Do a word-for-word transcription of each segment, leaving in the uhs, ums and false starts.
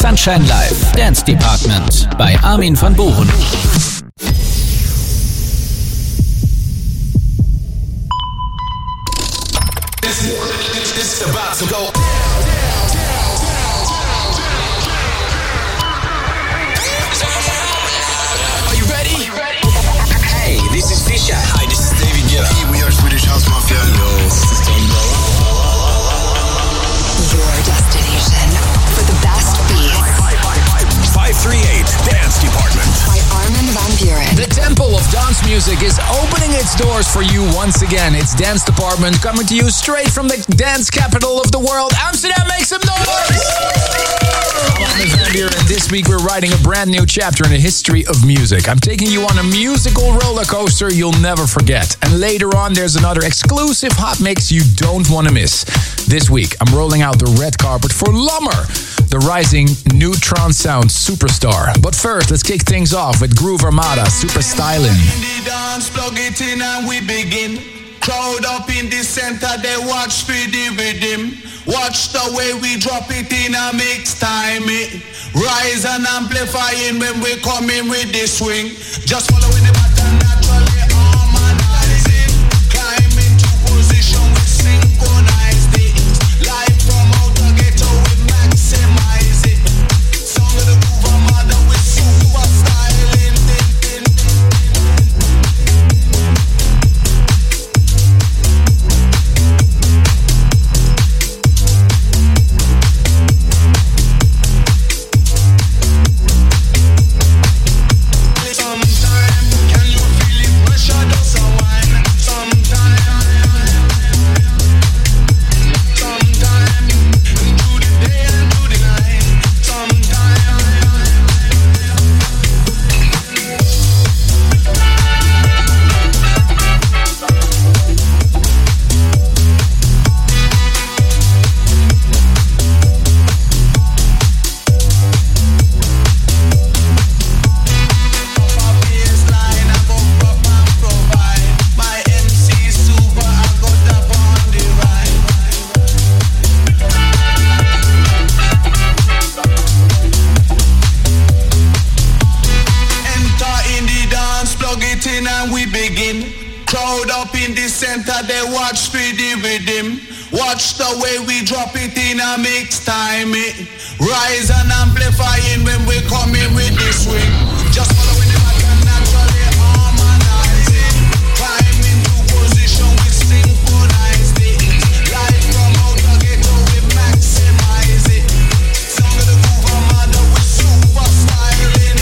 Sunshine Live, Dance Department bei Armin van Buuren. It's about to go. Are you ready? Hey, this is Fisher. Hi, this is David Guetta. Hey, we are Swedish House Mafia. Yo, this is Tony Bella. Your destination for the best beats. five three eight Dance Department By Armin van Buuren. The temple of dance music is opening its doors for you once again. It's Dance Department coming to you straight from the dance capital of the world. Amsterdam, make some noise! I'm Armin van Buuren, and this week we're writing a brand new chapter in the history of music. I'm taking you on a musical roller coaster you'll never forget. And later on, there's another exclusive hot mix you don't want to miss. This week, I'm rolling out the red carpet for Lommer, the rising neutron sound superstar. But first, let's kick things off with Groove Armada, Super Stylin'. In the dance, plug it in and we begin. Crowd up in the center, they watch for the rhythm. Watch the way we drop it in a mix time. It rise and amplifying when we come in with the swing. Just following the pattern naturally harmonizing. Climb into position with synchronized it. Live from outer ghetto we maximize it. Sound of the Groove Armada with super styling. They watch for the rhythm. Watch the way we drop it in a mix time. It rise and amplifying when we come in with the swing. Just following the pattern naturally harmonizing. Climb into position with synchronized it. Live from outer ghetto we maximize it. Sound of the Groove Armada with super styling.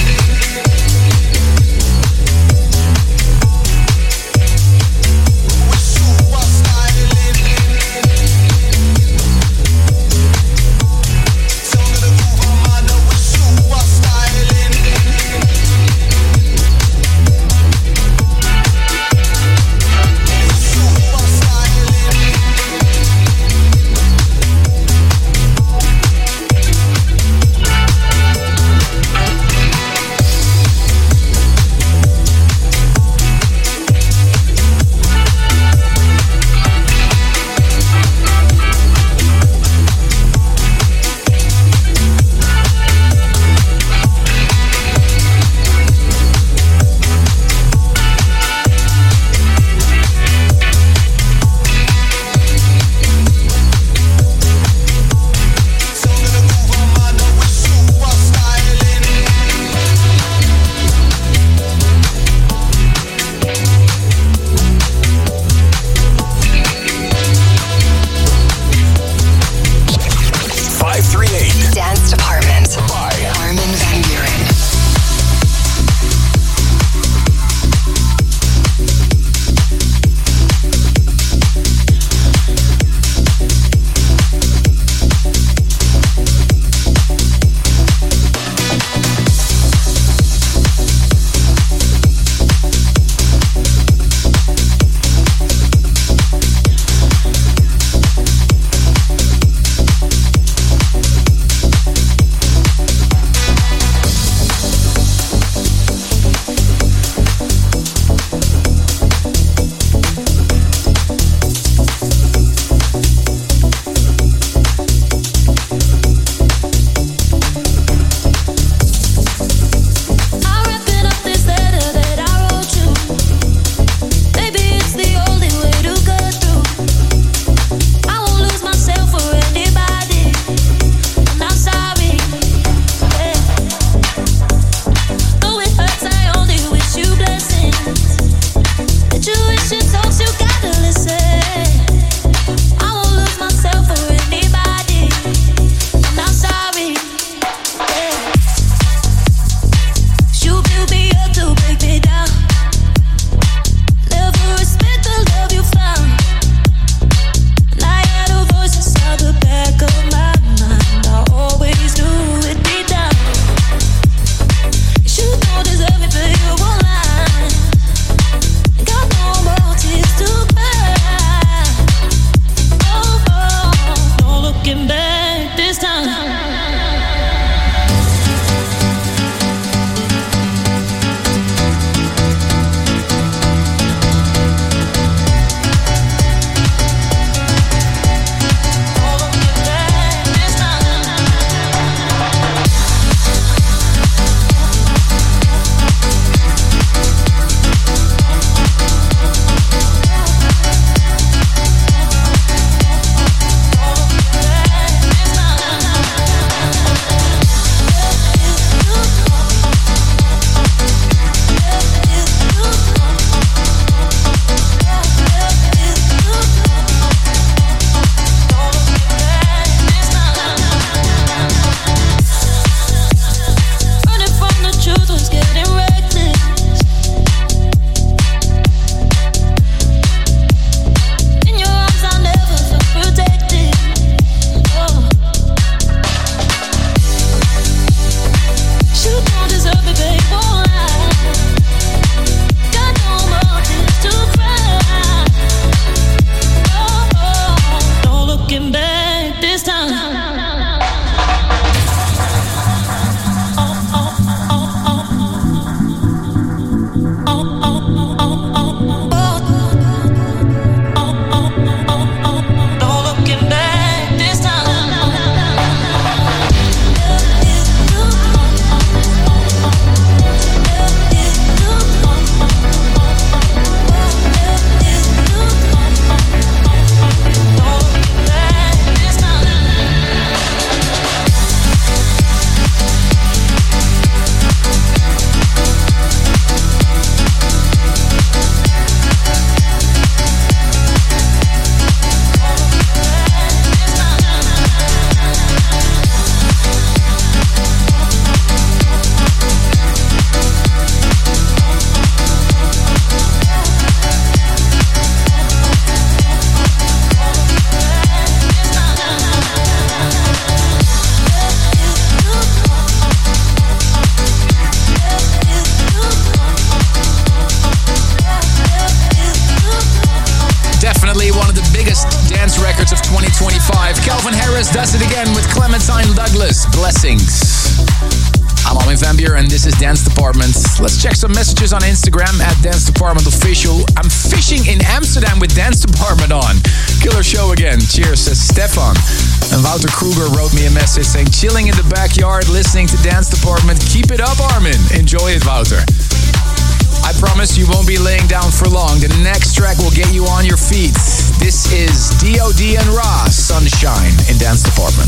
Fearless, Blessings. I'm Armin van Buuren and this is Dance Department. Let's check some messages on Instagram at Dance Department Official. I'm fishing in Amsterdam with Dance Department on. Killer show again. Cheers, says Stefan. And Wouter Kruger wrote me a message saying, chilling in the backyard, listening to Dance Department. Keep it up, Armin. Enjoy it, Wouter. I promise you won't be laying down for long. The next track will get you on your feet. This is D O D and Ra, Sunshine in Dance Department.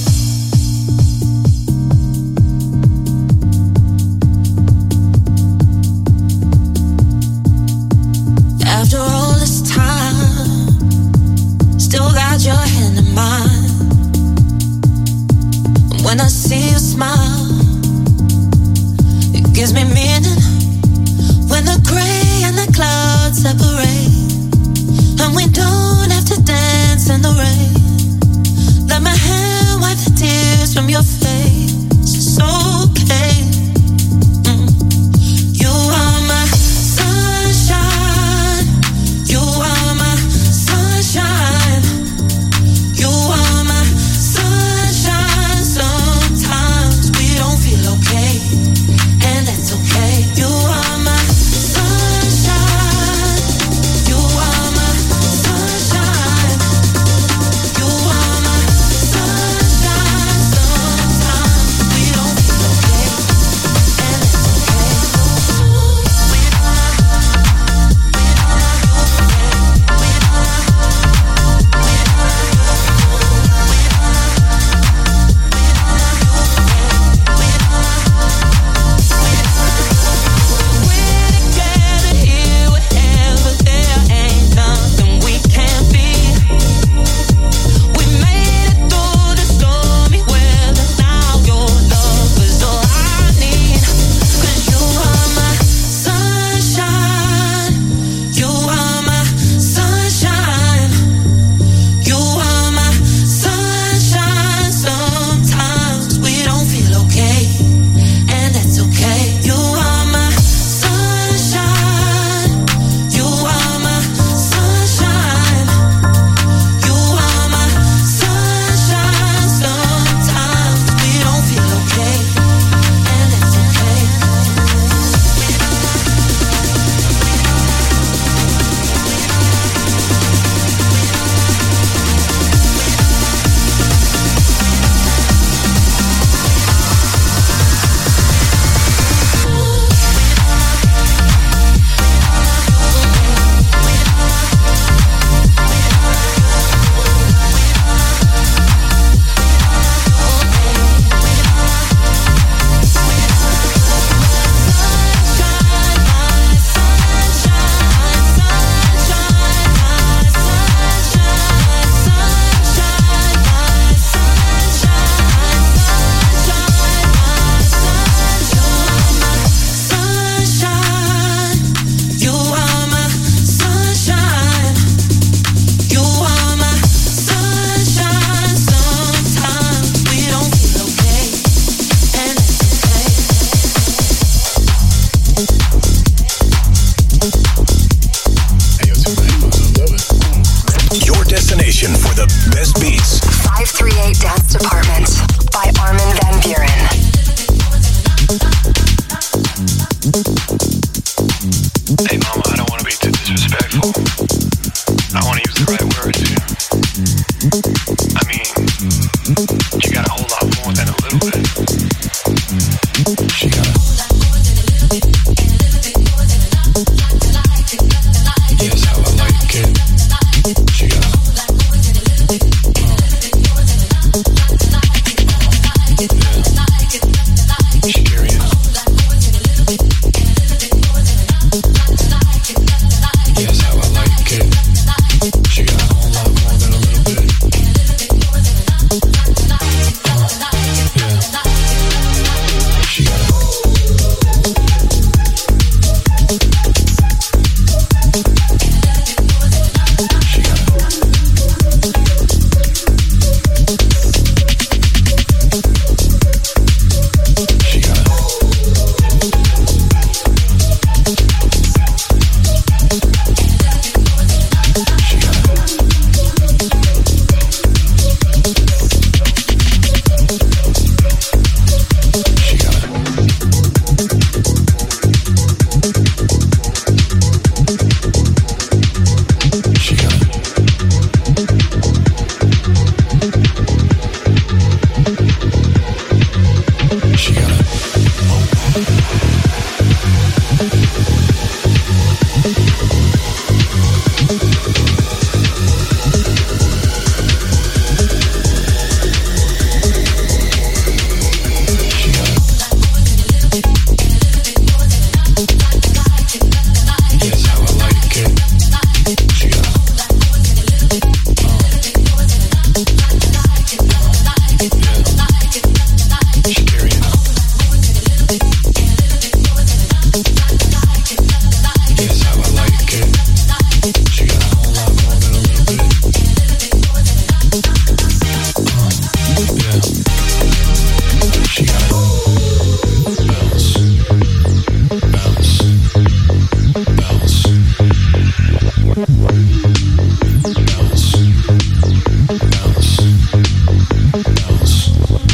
After all this time, still got your hand in mine. When I see you smile, it gives me meaning. When the gray and the clouds separate, and we don't have to dance in the rain. Let my hand wipe the tears from your face. It's okay. Mm. You are my sunshine. You are my sunshine. You are my sunshine. Sometimes we don't feel okay, and that's okay. You are my sunshine.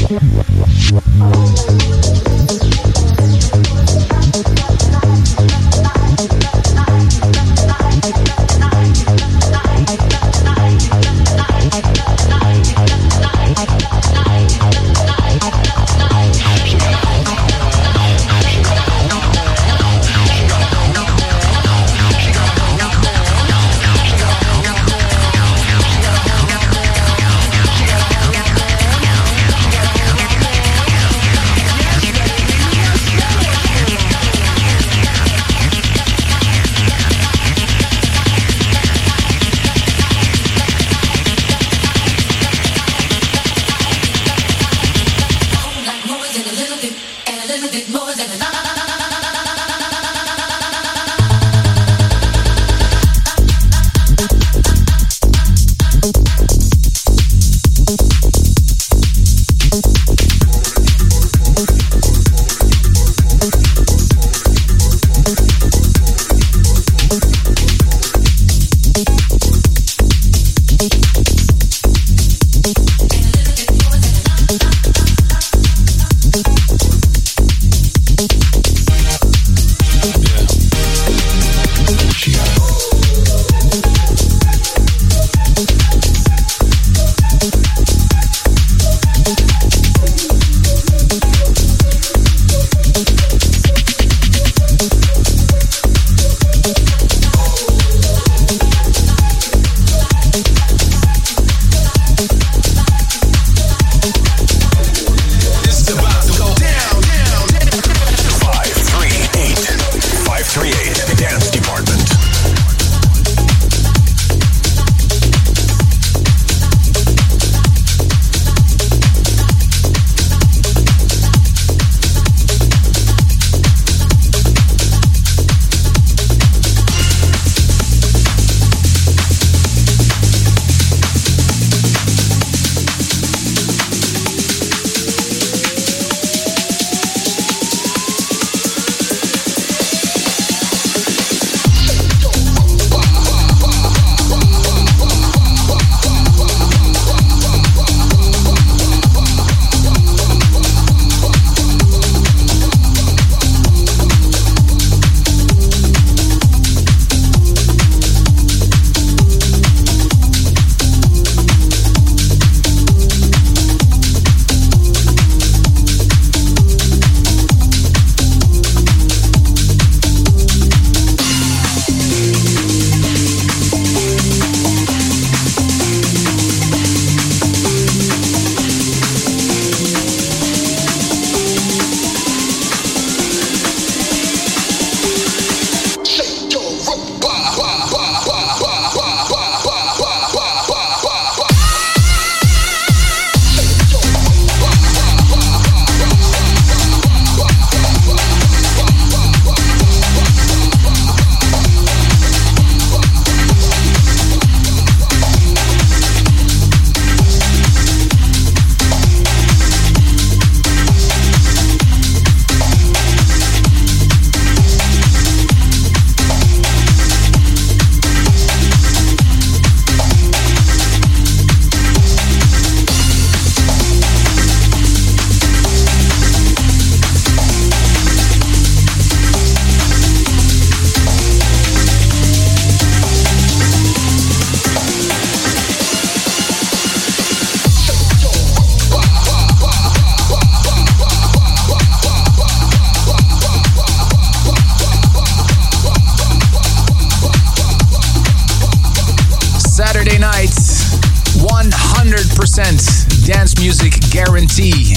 Dance music guarantee.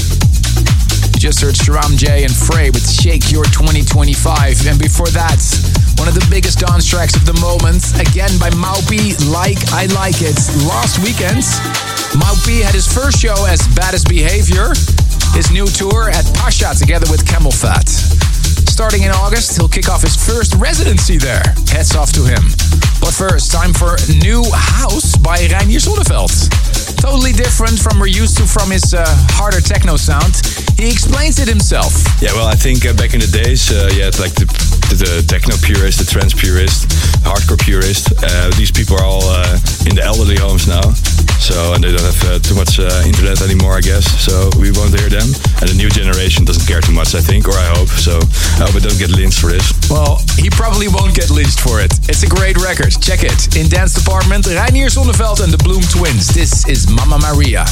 Just searched Ram J and Frey with Shake Your twenty twenty-five. And before that, one of the biggest dance tracks of the moment, again by Maupi, Like I Like It. Last weekend, Maupi had his first show as Baddest Behavior, his new tour at Pasha together with Camel Fat. Starting in August, he'll kick off his first residency there. Hats off to him. But first, time for New House by Reinier Zonneveld. Totally different from we're used to from his uh, harder techno sound. He explains it himself. Yeah, well, I think uh, back in the days, uh, you had like the, the, the techno purist, the trance purist, hardcore purist. Uh, these people are all uh, in the elderly homes now. So, and they don't have uh, too much uh, internet anymore, I guess. So we won't hear them. And the new generation doesn't care too much, I think, or I hope. So I hope I don't get lynched for this. Well, he probably won't get lynched for it. It's a great record. Check it. In Dance Department, Reinier Zonneveld and the Bloom Twins. This is Mamma Maria.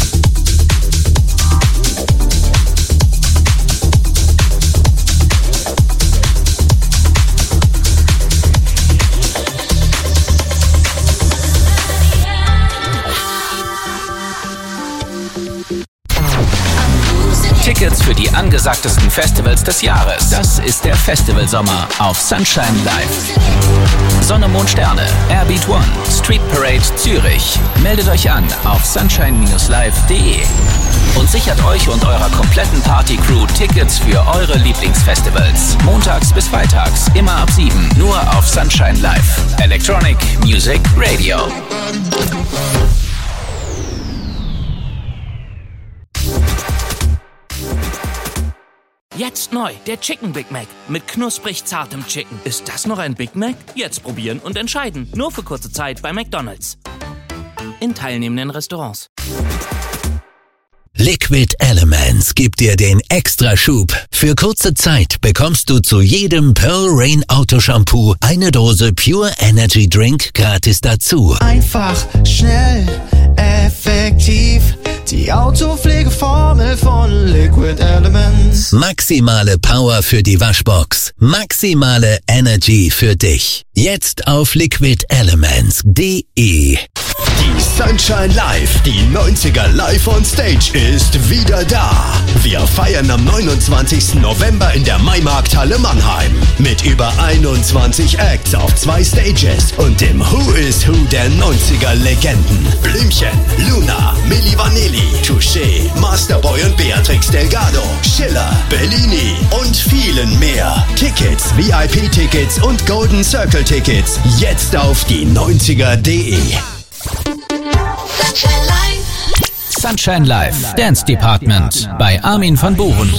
Tickets für die angesagtesten Festivals des Jahres. Das ist der Festivalsommer auf Sunshine Live. Sonne, Mond, Sterne, Airbeat One, Street Parade Zürich. Meldet euch an auf sunshine live punkt de und sichert euch und eurer kompletten Party-Crew Tickets für eure Lieblingsfestivals. Montags bis freitags, immer ab sieben, nur auf Sunshine Live. Electronic Music Radio. Jetzt neu, der Chicken Big Mac mit knusprig zartem Chicken. Ist das noch ein Big Mac? Jetzt probieren und entscheiden. Nur für kurze Zeit bei McDonald's. In teilnehmenden Restaurants. Liquid Elements gibt dir den Extraschub. Für kurze Zeit bekommst du zu jedem Pearl Rain Autoshampoo eine Dose Pure Energy Drink gratis dazu. Einfach, schnell, effektiv. Die Autopflegeformel von Liquid Elements. Maximale Power für die Waschbox. Maximale Energy für dich. Jetzt auf liquid elements punkt de. Die Sunshine Live, die neunziger Live on Stage ist wieder da. Wir feiern am neunundzwanzigsten November in der Maimarkthalle Mannheim. Mit über einundzwanzig Acts auf zwei Stages und dem Who is Who der neunziger Legenden. Blümchen, Luna, Milli Vanilli, Touché, Masterboy und Beatrix Delgado, Schiller, Bellini und vielen mehr. Tickets, V I P-Tickets und Golden Circle-Tickets jetzt auf die neunziger punkt de. Sunshine Live. Sunshine Live, Dance Department bei Armin van Buuren.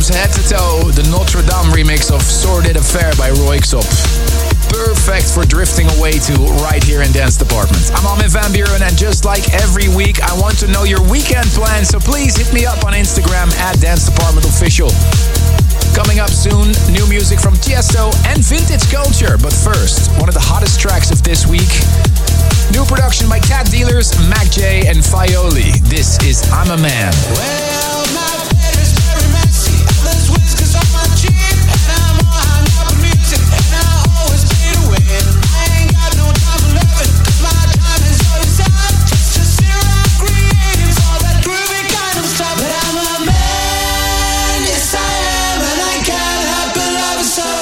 goes head to toe, the Notre Dame remix of Sordid Affair by Roixop. Perfect for drifting away to right here in Dance Department. I'm Armin van Buuren, and just like every week, I want to know your weekend plans, so please hit me up on Instagram at Dance Department Official. Coming up soon, new music from Tiesto and Vintage Culture. But first, one of the hottest tracks of this week. New production by Cat Dealers, Mac J and Fioli. This is I'm a Man. Well, my bed is very messy. There's whiskers on my chin, and I'm all hung up in music, and I always stay to win. I ain't got no time for loving, 'cause my time is always up. Just to sit around creating all that groovy kind of stuff. But I'm a man, yes I am, and I can't help but love it so.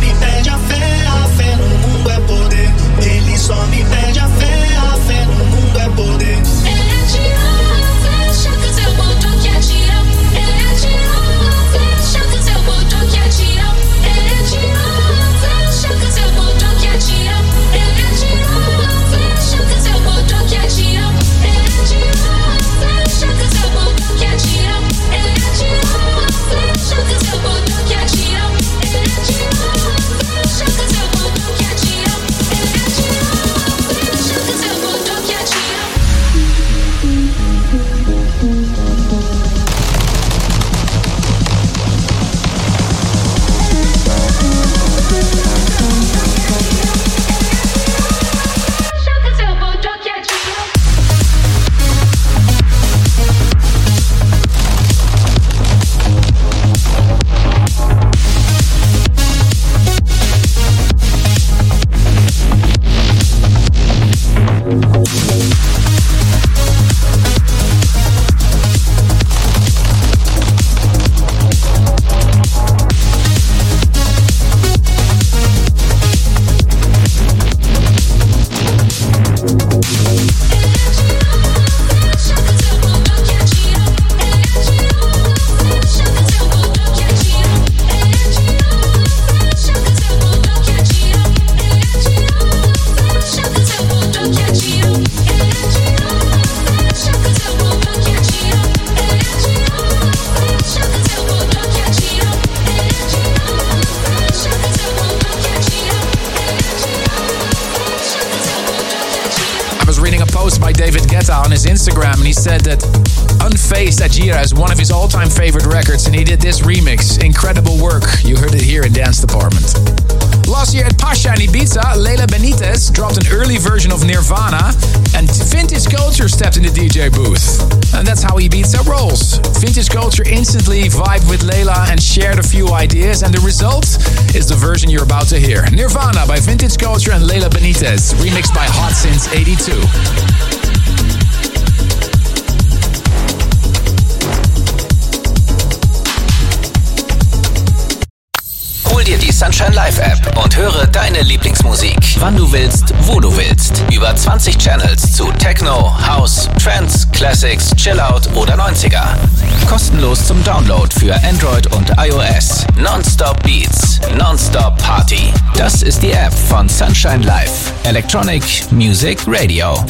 me pede a fé, a fé no mundo é poder. Ele só me pede a fé, a fé no mundo é poder. Ele atirou a flecha que seu botão que atirou. Ele atirou a flecha que seu botão que atirou. Ele atirou a flecha que seu botão que atirou. Ele atirou a flecha que seu botão que atirou. Ele atirou a flecha que seu botão que atirou. Ele atirou a flecha que seu botão que atirou. Ele atirou a flecha que seu botão que atirou. Ele atirou a flecha que seu botão que atirou. Instagram, and he said that Unfazed Ajira is one of his all-time favorite records, and he did this remix. Incredible work. You heard it here in Dance Department. Last year at Pasha in Ibiza, Leila Benitez dropped an early version of Nirvana, and Vintage Culture stepped in the D J booth. And that's how Ibiza rolls. Vintage Culture instantly vibed with Leila and shared a few ideas, and the result is the version you're about to hear. Nirvana by Vintage Culture and Leila Benitez, remixed by Hot Since eighty-two. Hol dir die Sunshine Live App und höre deine Lieblingsmusik, wann du willst, wo du willst. Über zwanzig Channels zu Techno, House, Trance, Classics, Chillout oder neunziger. Kostenlos zum Download für Android und iOS. Non-Stop Beats, Non-Stop Party. Das ist die App von Sunshine Live. Electronic Music Radio.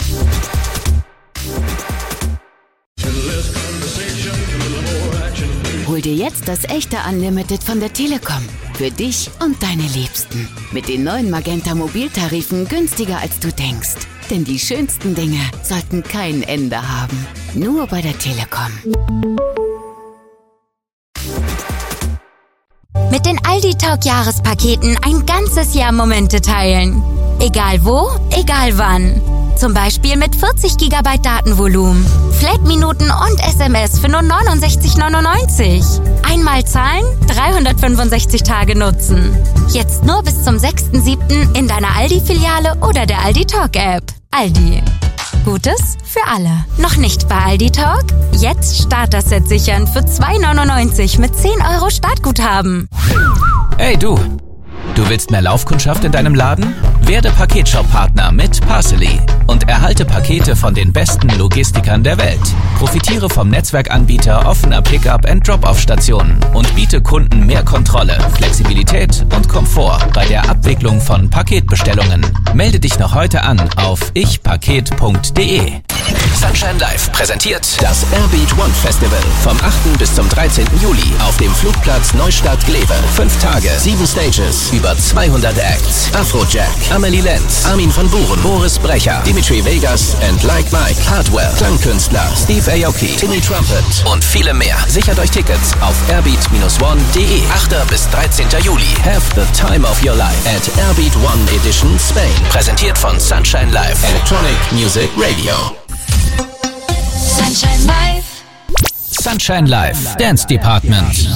Hol dir jetzt das echte Unlimited von der Telekom. Für dich und deine Liebsten. Mit den neuen Magenta Mobiltarifen günstiger als du denkst. Denn die schönsten Dinge sollten kein Ende haben. Nur bei der Telekom. Mit den Aldi Talk Jahrespaketen ein ganzes Jahr Momente teilen. Egal wo, egal wann. Zum Beispiel mit vierzig Gigabyte Datenvolumen, Flat-Minuten und S M S für nur neunundsechzig neunundneunzig. Einmal zahlen, dreihundertfünfundsechzig Tage nutzen. Jetzt nur bis zum sechsten siebten in deiner Aldi-Filiale oder der Aldi Talk App. Aldi. Gutes für alle. Noch nicht bei Aldi Talk? Jetzt Starter-Set sichern für zwei neunundneunzig mit zehn Euro Startguthaben. Hey du! Du willst mehr Laufkundschaft in deinem Laden? Werde Paketshop-Partner mit Parcely und erhalte Pakete von den besten Logistikern der Welt. Profitiere vom Netzwerkanbieter offener Pickup- und Drop-Off-Stationen und biete Kunden mehr Kontrolle, Flexibilität und Komfort bei der Abwicklung von Paketbestellungen. Melde dich noch heute an auf ich paket punkt de. Sunshine Live präsentiert das Airbeat One Festival vom achten bis zum dreizehnten Juli auf dem Flugplatz Neustadt-Glewe. Fünf Tage, sieben Stages, über zweihundert Acts. Afrojack, Amelie Lenz, Armin von Buuren, Boris Brecher, Dimitri Vegas and Like Mike, Hardwell, Klangkünstler, Steve Aoki, Timmy Trumpet und viele mehr. Sichert euch Tickets auf airbeat dash one punkt de. achter bis dreizehnten Juli. Have the time of your life at Airbeat One Edition Spain. Präsentiert von Sunshine Live, Electronic Music Radio. Sunshine Live. Sunshine Live, Dance Department.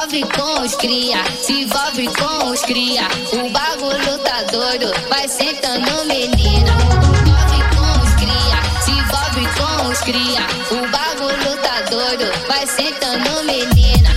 envolve com os cria, se envolve com os cria. O bagulho tá doido, vai sentando menina. Envolve com os cria, se envolve com os cria. O bagulho tá doido, vai sentando menina.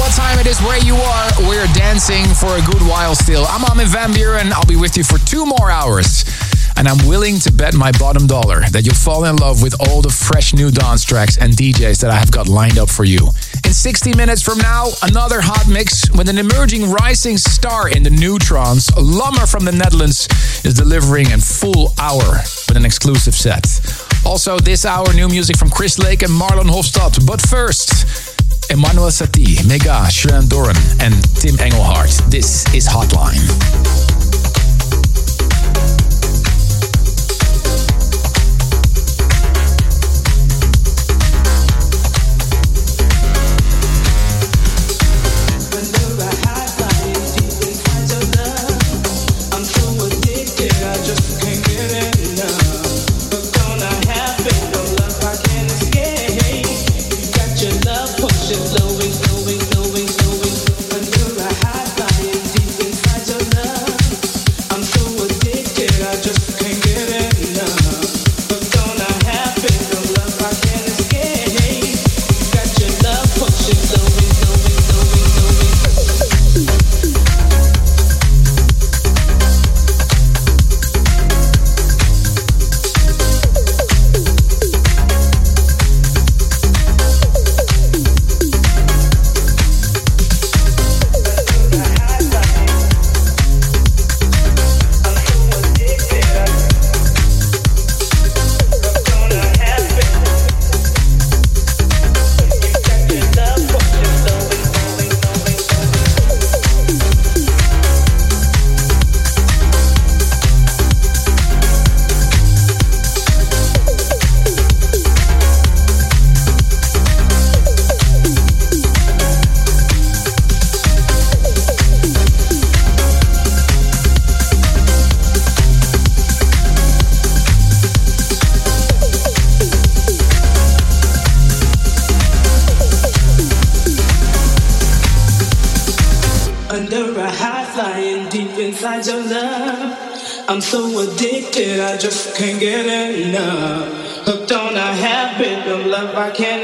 what time it is, where you are. We're dancing for a good while still. I'm Armin van Buuren. I'll be with you for two more hours. And I'm willing to bet my bottom dollar that you'll fall in love with all the fresh new dance tracks and D Js that I have got lined up for you. In sixty minutes from now, another hot mix with an emerging rising star in the new trance. Lummer from the Netherlands is delivering a full hour with an exclusive set. Also this hour, new music from Chris Lake and Marlon Hofstad. But first, Emmanuel Satie, Mega, Sharon Doran and Tim Engelhardt. This is Hotline. I'm so addicted, I just can't get enough. Hooked on a habit of love I can't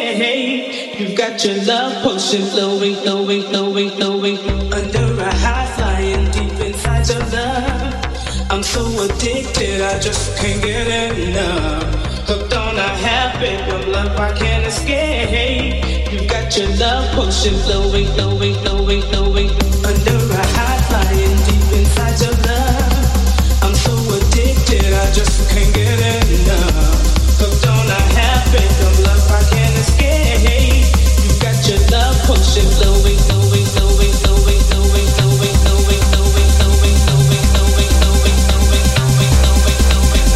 escape. You've got your love potion flowing, flowing, flowing, flowing. Under a high flying deep inside your love. I'm so addicted, I just can't get enough. Hooked on a habit of love I can't escape. You've got your love potion flowing, flowing, flowing, flowing. Under a high flying deep inside your love. I'm so addicted, I just can't get enough. Hooked on a habit of love I can't escape. You got your love potion flowing, flowing, flowing, flowing, flowing, flowing, flowing, flowing, flowing, flowing, flowing, flowing, flowing, flowing, flowing,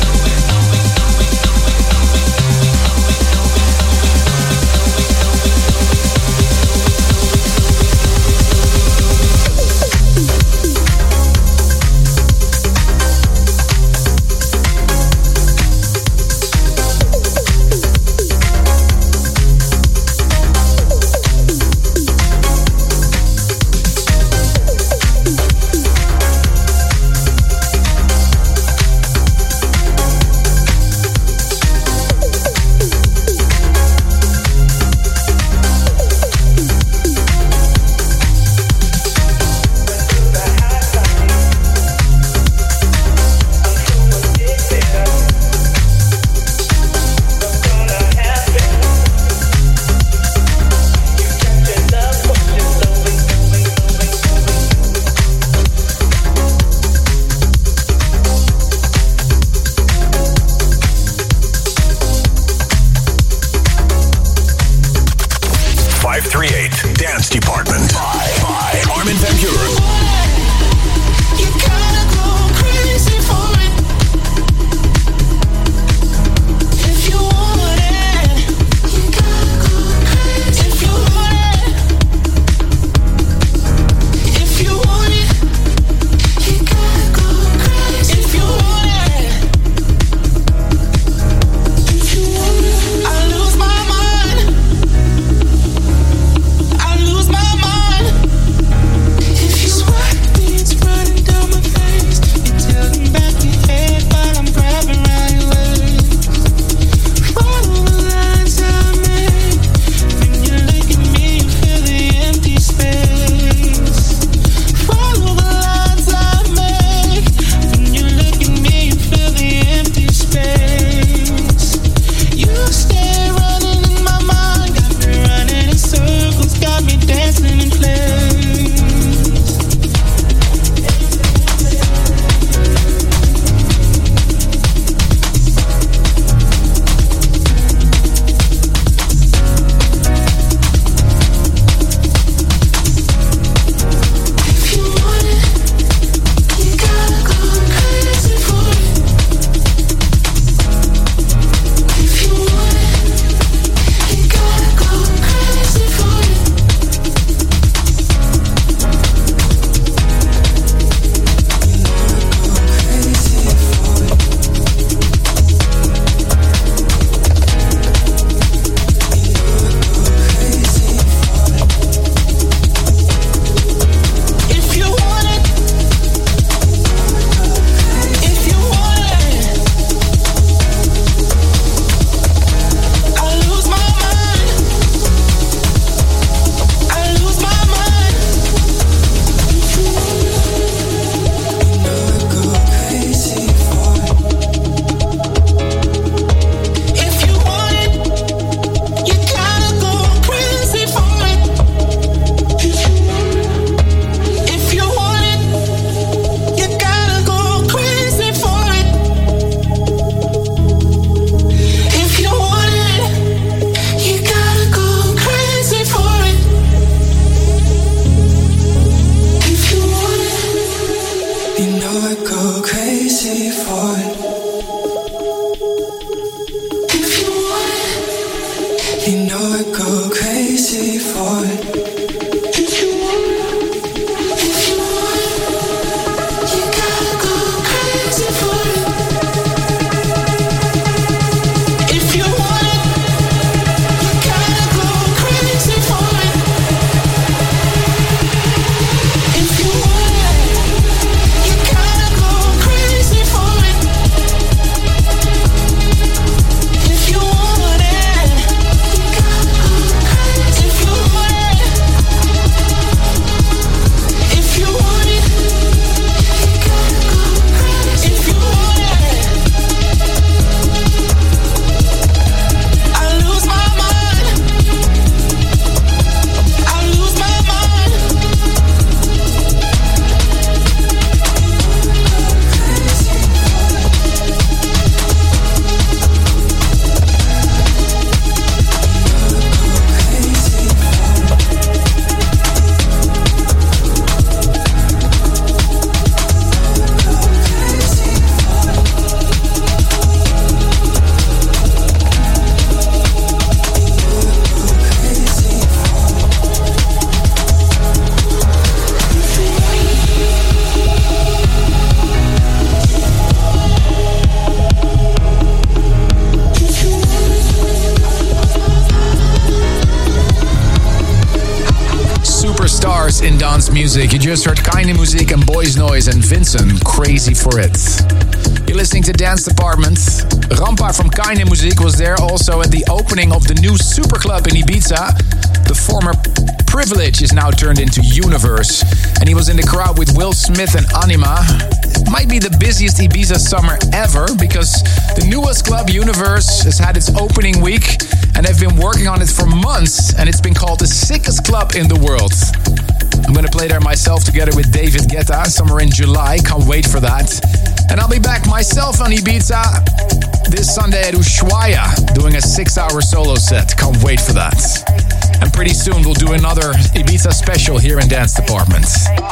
Swear You know I go crazy for it. If you want, if you want, you gotta go crazy for it. If you want it, you gotta go crazy for it. If you want it, you gotta go crazy for it. If you want it, you gotta go crazy. If you want it, if you want it, you gotta go crazy. If you want it, I lose my mind. I lose my mind. Superstars in dance music. You just heard Keine Musik and Boys Noise and Vincent, Crazy for It. You're listening to Dance Department. Rampa from Keine Musik was there also at the opening of the new Super Club in Ibiza. The former Privilege is now turned into Universe. And he was in the crowd with Will Smith and Anima. Might be the busiest Ibiza summer ever because the newest club, Universe, has had its opening week and they've been working on it for months, and it's been called the sickest club in the world. I'm going to play there myself together with David Guetta somewhere in July. Can't wait for that. And I'll be back myself on Ibiza this Sunday at Ushuaia doing a six-hour solo set. Can't wait for that. And pretty soon we'll do another Ibiza special here in Dance Department.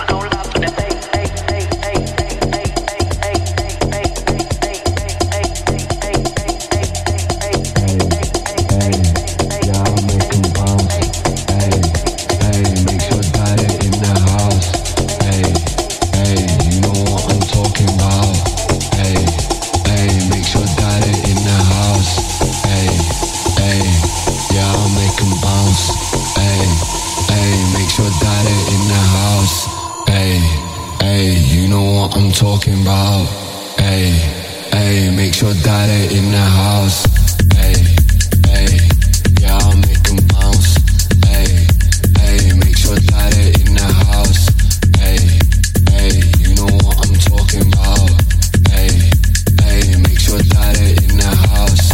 I'm talking about, hey, hey, make sure daddy in the house, hey, hey, yeah, I'll make them bounce, hey, hey, make sure daddy in the house, hey, hey, you know what I'm talking about, hey, hey, make sure daddy in the house.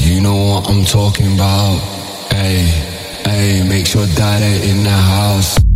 I'm talking about, hey, hey, make sure daddy in the house.